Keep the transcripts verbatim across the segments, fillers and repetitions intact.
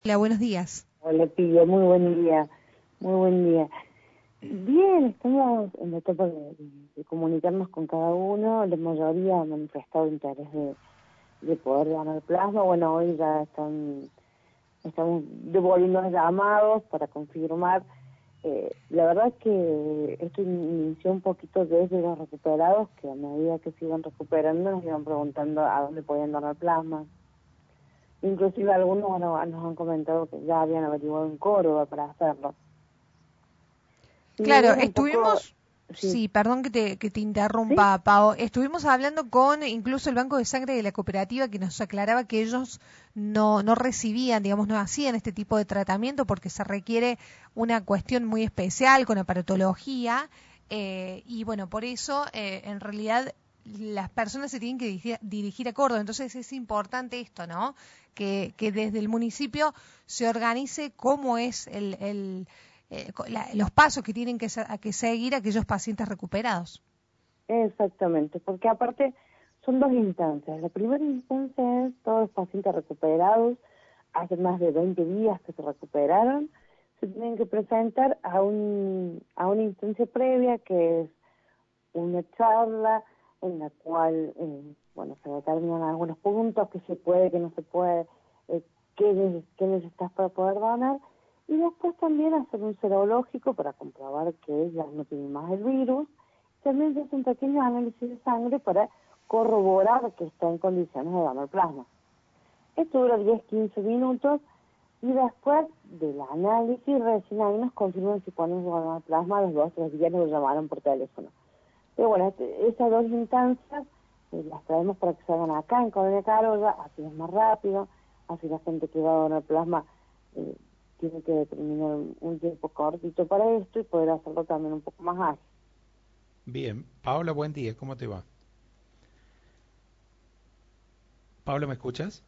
Hola, buenos días. Hola, Pilla, muy buen día, muy buen día. Bien, estamos en la etapa de, de comunicarnos con cada uno. La mayoría ha manifestado interés de, de poder ganar plasma. Bueno, hoy ya están, estamos devolviendo los llamados para confirmar. Eh, la verdad es que esto inició un poquito desde los recuperados, que a medida que se iban recuperando nos iban preguntando a dónde podían donar plasma. Inclusive algunos, bueno, nos han comentado que ya habían averiguado en Córdoba para hacerlo. Y Claro, bueno, un poco, estuvimos, sí, sí, perdón que te, que te sí, interrumpa, Pao, estuvimos hablando con incluso el Banco de Sangre de la cooperativa que nos aclaraba que ellos no, no recibían, digamos, no hacían este tipo de tratamiento porque se requiere una cuestión muy especial con aparatología eh, y bueno, por eso eh, en realidad las personas se tienen que dirigir, dirigir a Córdoba, entonces es importante esto, ¿no? Que, que desde el municipio se organice cómo es el, el Eh, la, los pasos que tienen que, a que seguir aquellos pacientes recuperados. exactamente, porque aparte son dos instancias. La primera instancia es todos los pacientes recuperados, hace más de veinte días que se recuperaron, se tienen que presentar a, un, a una instancia previa que es una charla en la cual, eh, bueno, se determinan algunos puntos, qué se puede, qué no se puede, eh, qué, qué necesitas para poder donar, y después también hacer un serológico para comprobar que ya no tiene más el virus. También se hace un pequeño análisis de sangre para corroborar que está en condiciones de donar plasma. Esto dura diez a quince minutos y después del análisis recién ahí nos confirman si podemos donar plasma. A los dos o tres días nos llamaron por teléfono. Pero bueno, este, esas dos instancias eh, las traemos para que se hagan acá en Colonia Carolla, así es más rápido, así la gente que va a donar plasma eh, tiene que determinar un, un tiempo cortito para esto y poder hacerlo también un poco más ágil. Bien, Paola, buen día, ¿cómo te va? Paola, ¿me escuchas?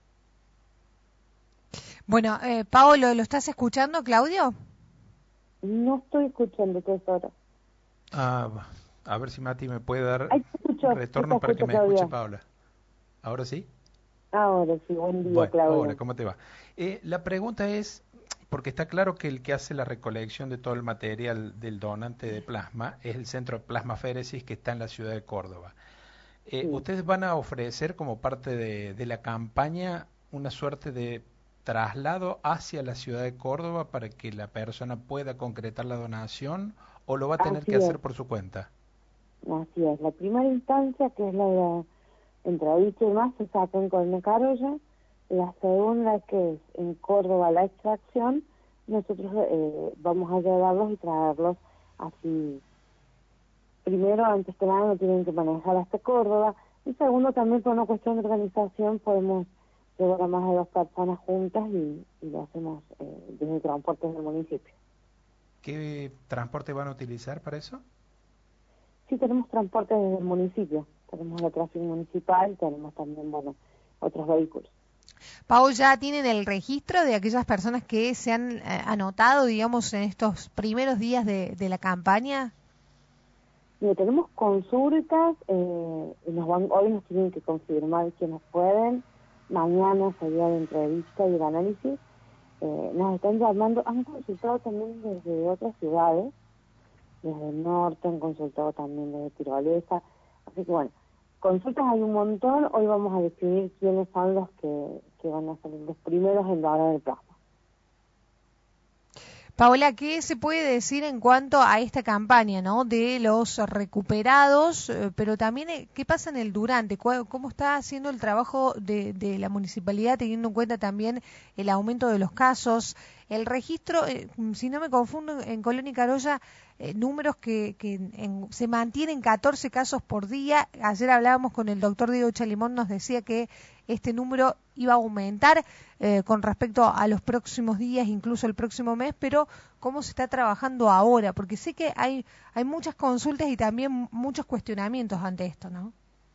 Bueno, eh, Paolo, ¿lo estás escuchando, Claudio? No estoy escuchando, tesoro. Ah, a ver si Mati me puede dar Ay, te escucho, sí te retorno para que escucho, me escuche Claudia. Paola. ¿Ahora sí? Ahora sí, buen día, Bueno, hola, Claudia. ¿cómo te va? Eh, la pregunta es, porque está claro que el que hace la recolección de todo el material del donante de plasma es el Centro de Plasmaféresis que está en la ciudad de Córdoba. Eh, Sí, ¿ustedes van a ofrecer como parte de, de la campaña una suerte de traslado hacia la ciudad de Córdoba para que la persona pueda concretar la donación o lo va a tener que así es, hacer por su cuenta? así es. La primera instancia, que es la de entrevista y más, se saca en Colonia Carolla. La segunda, que es en Córdoba la extracción, nosotros eh, vamos a llevarlos y traerlos así. Primero, antes que nada, no tienen que manejar hasta Córdoba. Y segundo, también por una cuestión de organización, podemos llevar a más de dos personas juntas y, y lo hacemos eh, desde transportes del municipio. ¿Qué transporte van a utilizar para eso? Sí, tenemos transportes desde el municipio. Tenemos la tráfico municipal, tenemos también, bueno, otros vehículos. Pau, ¿ya tienen el registro de aquellas personas que se han eh, anotado, digamos, en estos primeros días de, de la campaña? Mira, tenemos consultas, eh, y nos van, hoy nos tienen que confirmar quiénes pueden, mañana sería la entrevista y el análisis. Eh, nos están llamando, han consultado también desde otras ciudades, desde el norte, han consultado también desde Tirolesa, así que bueno, consultas hay un montón. Hoy vamos a definir quiénes son los que, que van a ser los primeros en la hora del plasma. Paola, ¿qué se puede decir en cuanto a esta campaña, ¿no? De los recuperados, eh, pero también eh, qué pasa en el durante, ¿Cuál- cómo está haciendo el trabajo de, de la municipalidad teniendo en cuenta también el aumento de los casos, el registro, eh, si no me confundo, en Colonia y Carolla, eh, números que, que en- se mantienen catorce casos por día. Ayer hablábamos con el doctor Diego Chalimón, nos decía que este número iba a aumentar eh, con respecto a los próximos días, incluso el próximo mes, pero cómo se está trabajando ahora, porque sé que hay hay muchas consultas y también muchos cuestionamientos ante esto, ¿no?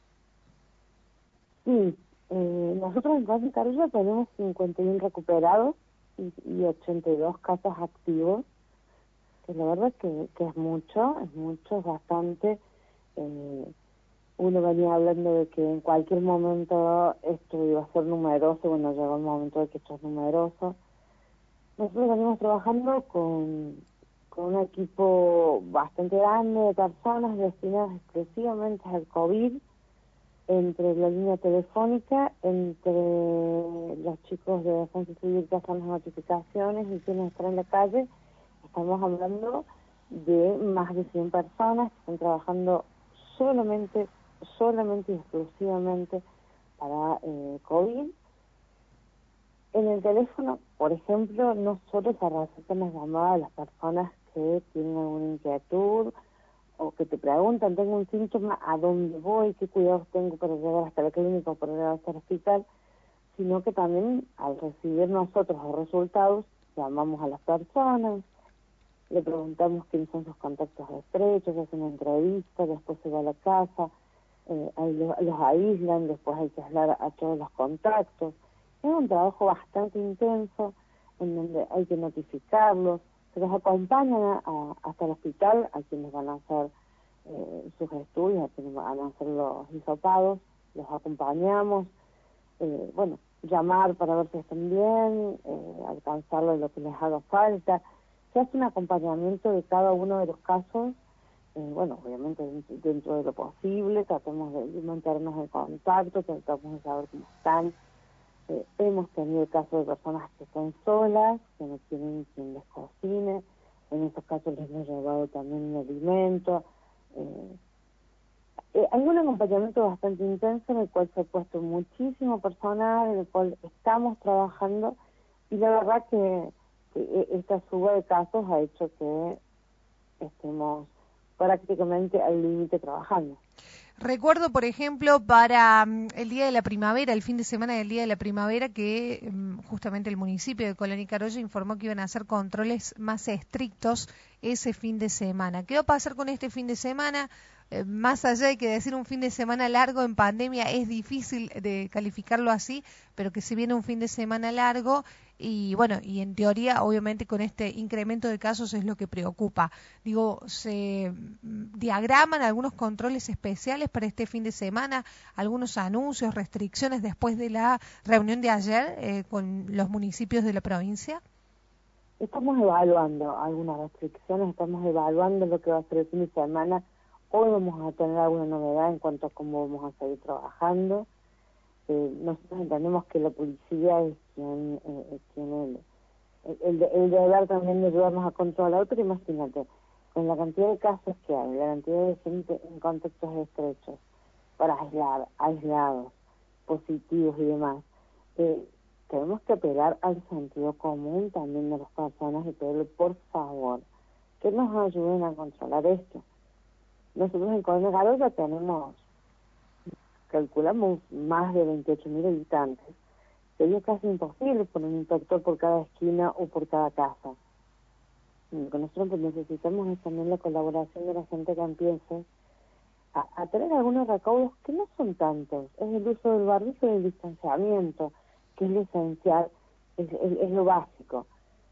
Sí, eh, nosotros en Casa Carulla tenemos cincuenta y uno recuperados y, y ochenta y dos casos activos, que la verdad es que, que es mucho, es mucho, es bastante. Eh, uno venía hablando de que en cualquier momento esto iba a ser numeroso, bueno, llegó el momento de que esto es numeroso. Nosotros venimos trabajando con, con un equipo bastante grande de personas destinadas exclusivamente al COVID, entre la línea telefónica, entre los chicos de defensa civil que hacen las notificaciones y quienes están en la calle. Estamos hablando de más de cien personas que están trabajando solamente, solamente y exclusivamente para eh, COVID. En el teléfono, por ejemplo, no solo se recetan las llamadas a las personas que tienen alguna inquietud o que te preguntan, tengo un síntoma, ¿a dónde voy? ¿Qué cuidados tengo para llegar hasta la clínica o para llegar hasta el hospital? Sino que también al recibir nosotros los resultados, llamamos a las personas, le preguntamos quiénes son sus contactos estrechos, hacen una entrevista, después se va a la casa, eh, ahí los, los aíslan, después hay que aislar a, a todos los contactos. Es un trabajo bastante intenso en donde hay que notificarlos, se los acompañan a, a, hasta el hospital a quienes van a hacer eh, sus estudios, a quienes van a hacer los hisopados, los acompañamos, eh, bueno, llamar para ver si están bien, eh, alcanzarles lo que les haga falta. Se hace un acompañamiento de cada uno de los casos, eh, bueno, obviamente dentro, dentro de lo posible, tratamos de mantenernos en contacto, tratamos de saber cómo están. Eh, hemos tenido casos de personas que están solas, que no tienen quien les cocine, en estos casos les hemos llevado también un alimento. Eh, eh, hay un acompañamiento bastante intenso en el cual se ha puesto muchísimo personal, en el cual estamos trabajando, y la verdad que, que esta suba de casos ha hecho que estemos prácticamente al límite trabajando. Recuerdo, por ejemplo, para um, el Día de la Primavera, el fin de semana del Día de la Primavera, que um, justamente el municipio de Colón y Carolla informó que iban a hacer controles más estrictos ese fin de semana. ¿Qué va a pasar con este fin de semana? Eh, más allá de que decir un fin de semana largo en pandemia es difícil de calificarlo así, pero que se viene un fin de semana largo y bueno, y en teoría obviamente con este incremento de casos es lo que preocupa. Digo, se diagraman algunos controles especiales para este fin de semana, algunos anuncios, restricciones después de la reunión de ayer eh, con los municipios de la provincia. Estamos evaluando algunas restricciones, estamos evaluando lo que va a ser el fin de semana. Hoy vamos a tener alguna novedad en cuanto a cómo vamos a seguir trabajando. Eh, nosotros entendemos que la policía es quien, eh, quien el, el, el, el deber también de ayudarnos a controlar, pero imagínate, con la cantidad de casos que hay, la cantidad de gente en contactos estrechos, para aislar, aislados, positivos y demás, eh, tenemos que apelar al sentido común también de las personas y pedirle, por favor, que nos ayuden a controlar esto. Nosotros en Colón y Carolla tenemos, calculamos más de veintiocho mil habitantes. Sería casi imposible poner un inspector por cada esquina o por cada casa. Lo que nosotros necesitamos es también la colaboración de la gente que empiece a, a tener algunos recaudos que no son tantos. Es el uso del barbijo y el distanciamiento, que es lo esencial, es, es, es lo básico.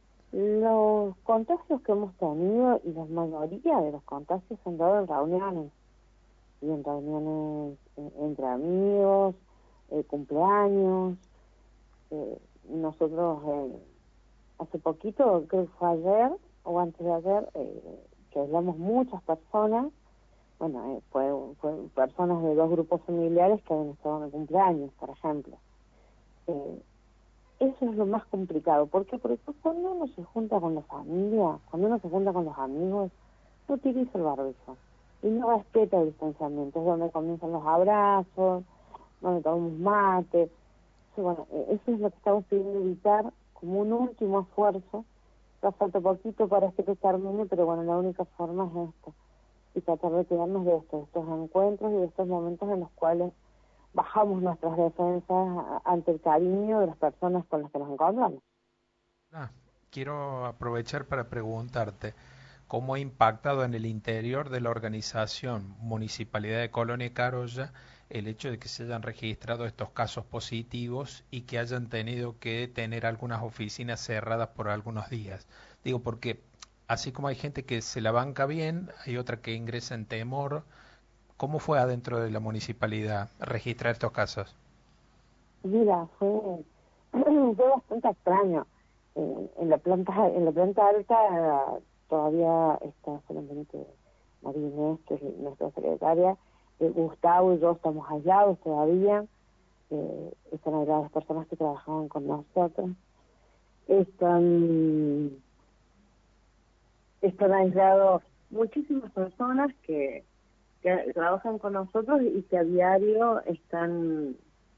Los contagios que hemos tenido, y la mayoría de los contagios se han dado en reuniones, y en reuniones eh, entre amigos, eh, cumpleaños. Eh, nosotros eh, hace poquito, creo que fue ayer o antes de ayer, eh, que hablamos muchas personas, bueno, eh, fue, fue personas de dos grupos familiares que habían estado en el cumpleaños, por ejemplo. Eh, eso es lo más complicado. ¿Por qué? Porque cuando uno se junta con la familia, cuando uno se junta con los amigos, no utiliza el barbijo y no respeta el distanciamiento. Es donde comienzan los abrazos, donde tomamos mate. Sí, bueno, eso es lo que estamos pidiendo evitar como un último esfuerzo. Ya falta poquito para que se termine, pero bueno, la única forma es esta. Y tratar de quedarnos de estos, de estos encuentros y de estos momentos en los cuales bajamos nuestras defensas ante el cariño de las personas con las que nos encontramos. Ah, quiero aprovechar para preguntarte cómo ha impactado en el interior de la organización Municipalidad de Colón y Carolla el hecho de que se hayan registrado estos casos positivos y que hayan tenido que tener algunas oficinas cerradas por algunos días. Digo, porque así como hay gente que se la banca bien, hay otra que ingresa en temor. ¿Cómo fue adentro de la municipalidad registrar estos casos? Mira, fue, fue bastante extraño. eh, en la planta en la planta alta eh, todavía está solamente María Inés, que es nuestra secretaria, eh, Gustavo y yo estamos aislados todavía, eh, están aisladas las personas que trabajaban con nosotros, están, están aislados muchísimas personas que, que trabajan con nosotros y que a diario están...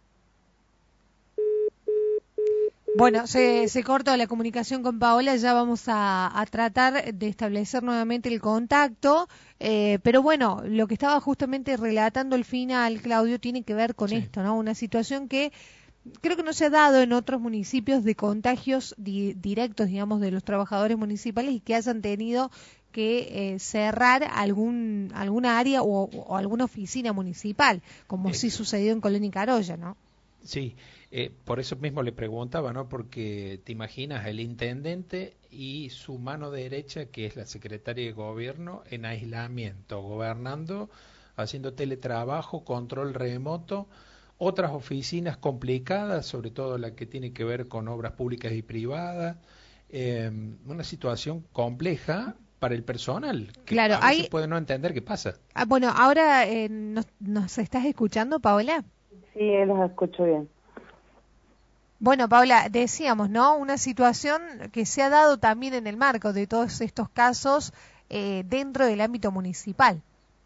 Bueno, se, se cortó la comunicación con Paola, ya vamos a, a tratar de establecer nuevamente el contacto, eh, pero bueno, lo que estaba justamente relatando al final, Claudio, tiene que ver con sí. esto, ¿no? Una situación que creo que no se ha dado en otros municipios de contagios di directos, digamos, de los trabajadores municipales y que hayan tenido que eh, cerrar algún alguna área o, o alguna oficina municipal, como eh, sí sucedió en Colonia y Carolla, ¿no? Sí, eh, por eso mismo le preguntaba, ¿no? Porque te imaginas el intendente y su mano derecha, que es la secretaria de gobierno, en aislamiento, gobernando, haciendo teletrabajo, control remoto, otras oficinas complicadas, sobre todo la que tiene que ver con obras públicas y privadas, eh, una situación compleja para el personal, que claro, a veces hay... puede no entender qué pasa. Ah, bueno, ahora eh, ¿nos, ¿nos estás escuchando, Paola? Sí, los escucho bien. Bueno, Paola, decíamos, ¿no? Una situación que se ha dado también en el marco de todos estos casos eh, dentro del ámbito municipal.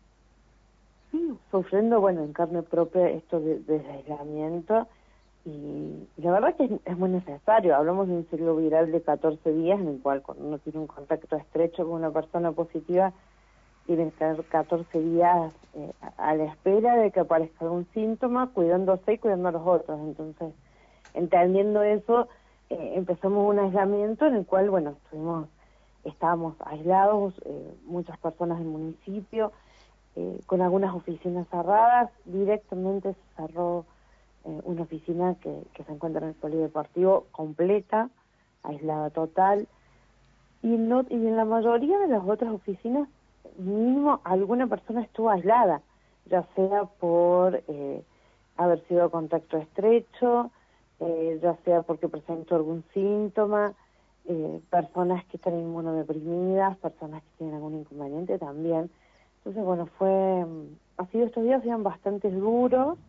Sí, sufriendo, bueno, en carne propia esto de, de aislamiento y la verdad que es, es muy necesario. Hablamos de un ciclo viral de catorce días en el cual cuando uno tiene un contacto estrecho con una persona positiva tienen que estar catorce días eh, a la espera de que aparezca algún síntoma, cuidándose y cuidando a los otros. Entonces, entendiendo eso, eh, empezamos un aislamiento en el cual, bueno, estuvimos, estábamos aislados, eh, muchas personas del municipio, eh, con algunas oficinas cerradas. Directamente se cerró eh, una oficina que, que se encuentra en el polideportivo completa, aislada total, y, no, y en la mayoría de las otras oficinas mínimo alguna persona estuvo aislada, ya sea por eh, haber sido contacto estrecho, eh, ya sea porque presentó algún síntoma, eh, personas que están inmunodeprimidas, personas que tienen algún inconveniente también. Entonces, bueno, fue, ha sido estos días eran bastante duros,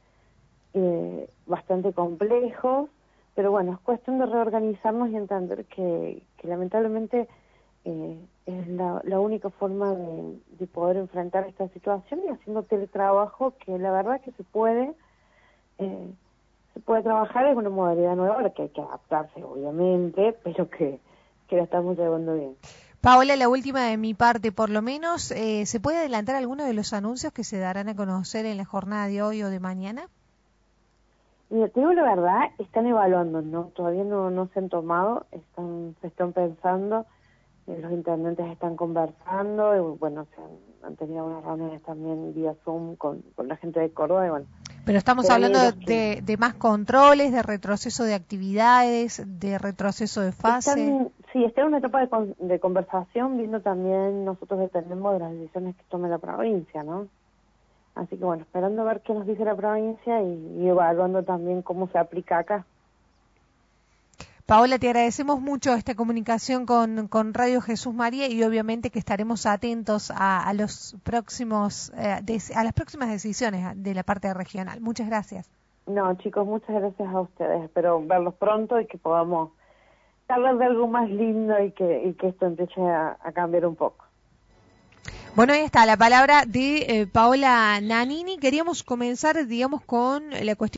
eh, bastante complejos, pero bueno, es cuestión de reorganizarnos y entender que, que lamentablemente eh, es la, la única forma de, de poder enfrentar esta situación, y haciendo teletrabajo, que la verdad que se puede, eh, se puede trabajar en una modalidad nueva, a la que hay que adaptarse obviamente, pero que, que la estamos llevando bien. Paola, la última de mi parte, por lo menos, eh, ¿se puede adelantar alguno de los anuncios que se darán a conocer en la jornada de hoy o de mañana? Mira, te digo la verdad, están evaluando, ¿no? Todavía no, no se han tomado, están, se están pensando, eh, los intendentes están conversando, y bueno, se han, han tenido unas reuniones también vía Zoom con, con la gente de Córdoba, y bueno. Pero estamos hablando de, que... de más controles, de retroceso de actividades, de retroceso de fase. Están, sí, está en una etapa de, con, de conversación, viendo también, nosotros dependemos de las decisiones que tome la provincia, ¿no? Así que bueno, esperando a ver qué nos dice la provincia y, y evaluando también cómo se aplica acá. Paola, te agradecemos mucho esta comunicación con, con Radio Jesús María, y obviamente que estaremos atentos a, a los próximos eh, de, a las próximas decisiones de la parte regional. Muchas gracias. No, chicos, muchas gracias a ustedes. Espero verlos pronto y que podamos hablar de algo más lindo y que, y que esto empiece a, a cambiar un poco. Bueno, ahí está la palabra de eh, Paola Nanini. Queríamos comenzar, digamos, con la cuestión